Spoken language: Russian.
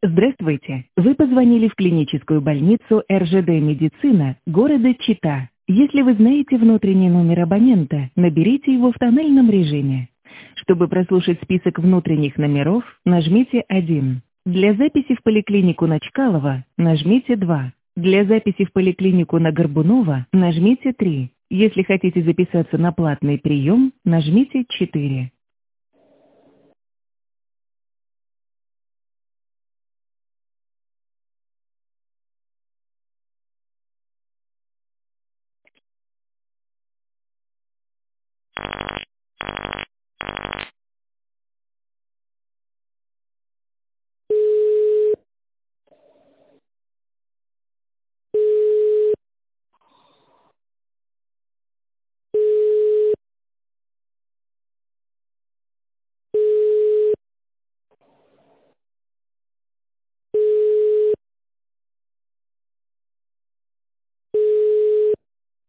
Здравствуйте. Вы позвонили в клиническую больницу РЖД «Медицина» города Чита. Если вы знаете внутренний номер абонента, наберите его в тоннельном режиме. Чтобы прослушать список внутренних номеров, нажмите 1. Для записи в поликлинику на Чкалова нажмите 2. Для записи в поликлинику на Горбунова нажмите 3. Если хотите записаться на платный прием, нажмите 4.